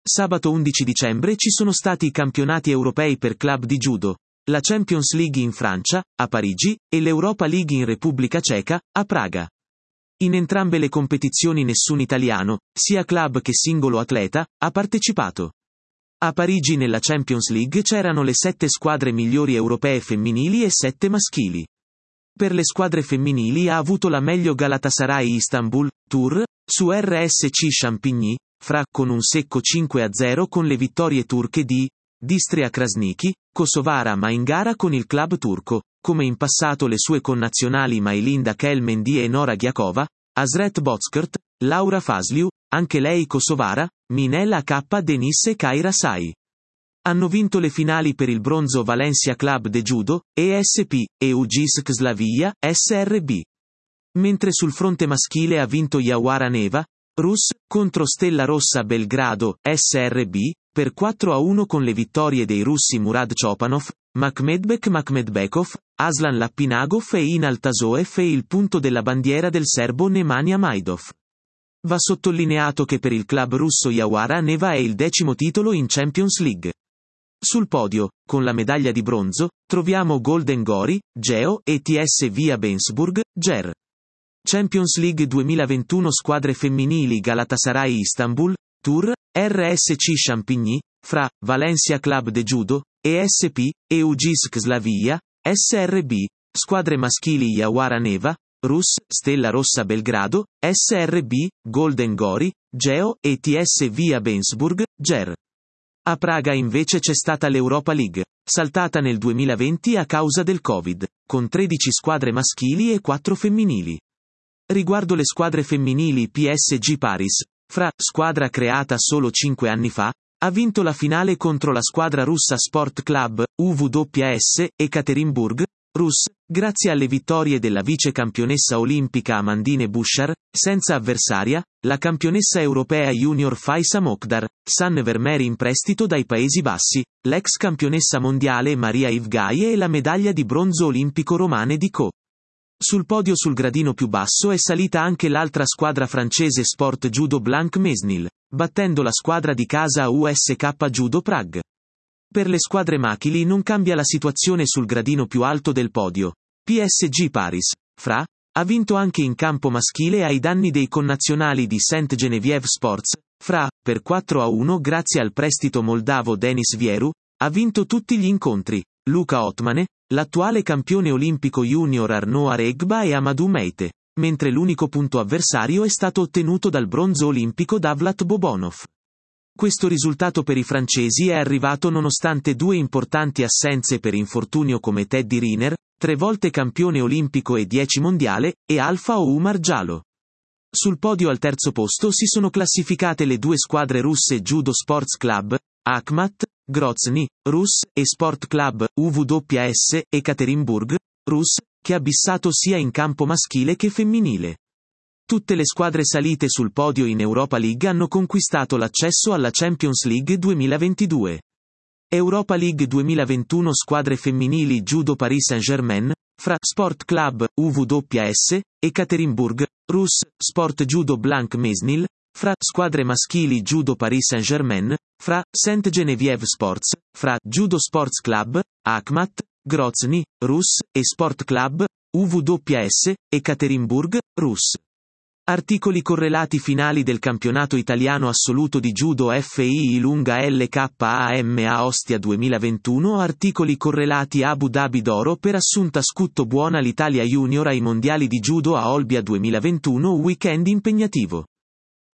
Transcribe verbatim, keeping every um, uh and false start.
Sabato undici dicembre ci sono stati i campionati europei per club di judo, la Champions League in Francia, a Parigi, e l'Europa League in Repubblica Ceca, a Praga. In entrambe le competizioni nessun italiano, sia club che singolo atleta, ha partecipato. A Parigi nella Champions League c'erano le sette squadre migliori europee femminili e sette maschili. Per le squadre femminili ha avuto la meglio Galatasaray Istanbul, Tour, su R S C Champigny, fra con un secco cinque a zero con le vittorie turche di Distria Krasniki, Kosovara ma in gara con il club turco, come in passato le sue connazionali Maylinda Kelmendi e Nora Ghiakova, Asret Bozkurt, Laura Fasliu, anche lei kosovara, Minel K. Denis e Kaira Sai. Hanno vinto le finali per il bronzo Valencia Club de Judo, E S P, e Ugis Slavia, S R B. Mentre sul fronte maschile ha vinto Yawara Neva, Rus, contro Stella Rossa Belgrado, S R B, per quattro a uno con le vittorie dei russi Murad Chopanov, Makhmedbek Makhmedbekov, Aslan Lapinagov e Inal Tasoev e il punto della bandiera del serbo Nemanja Majdov. Va sottolineato che per il club russo Yawara Neva è il decimo titolo in Champions League. Sul podio, con la medaglia di bronzo, troviamo Golden Gori, Geo, e T S Via Bensburg, Ger. Champions League duemilaventuno squadre femminili Galatasaray Istanbul, Tour, R S C Champigny, fra, Valencia Club de Judo, E S P, e Ugis Slavia, S R B, squadre maschili Yawara Neva, Rus, Stella Rossa Belgrado, S R B, Golden Gori, Geo, e T S Via Bensburg, Ger. A Praga invece c'è stata l'Europa League, saltata nel duemilaventi a causa del Covid, con tredici squadre maschili e quattro femminili. Riguardo le squadre femminili P S G Paris, fra, squadra creata solo cinque anni fa, ha vinto la finale contro la squadra russa Sport Club, U W S, Ekaterinburg, Rus, grazie alle vittorie della vice campionessa olimpica Amandine Bouchard, senza avversaria, la campionessa europea junior Faisa Mokdar, San Vermeer in prestito dai Paesi Bassi, l'ex campionessa mondiale Maria Ivgaie e la medaglia di bronzo olimpico Romane Dico. Sul podio sul gradino più basso è salita anche l'altra squadra francese Sport Judo Blanc Mesnil, battendo la squadra di casa U S K Judo Prague. Per le squadre maschili non cambia la situazione sul gradino più alto del podio. P S G Paris, fra, ha vinto anche in campo maschile ai danni dei connazionali di Saint Geneviève Sports, fra, per quattro a uno grazie al prestito moldavo Denis Vieru, ha vinto tutti gli incontri, Luca Otmane, l'attuale campione olimpico junior Arnaud Aregba e Amadou Meite, mentre l'unico punto avversario è stato ottenuto dal bronzo olimpico Davlat Bobonov. Questo risultato per i francesi è arrivato nonostante due importanti assenze per infortunio come Teddy Riner, tre volte campione olimpico e dieci mondiale, e Alfa Oumar Jalo. Sul podio al terzo posto si sono classificate le due squadre russe Judo Sports Club, Akhmat, Grozny, Rus, e Sport Club, U W S, Ekaterinburg, Rus, che ha bissato sia in campo maschile che femminile. Tutte le squadre salite sul podio in Europa League hanno conquistato l'accesso alla Champions League duemilaventidue. Europa League duemilaventuno squadre femminili Judo Paris Saint-Germain, fra, Sport Club, U W S, Ekaterinburg, Rus, Sport Judo Blanc Mesnil, fra, squadre maschili Judo Paris Saint-Germain, fra, Saint Geneviève Sports, fra, Judo Sports Club, Akhmat, Grozny, Rus, e Sport Club, U W S, Ekaterinburg, Rus. Articoli correlati finali del campionato italiano assoluto di judo F I I lunga L K A M A Ostia duemilaventuno. Articoli correlati Abu Dhabi d'oro per Assunta Scutto buona l'Italia junior ai mondiali di judo a Olbia duemilaventuno. Weekend impegnativo.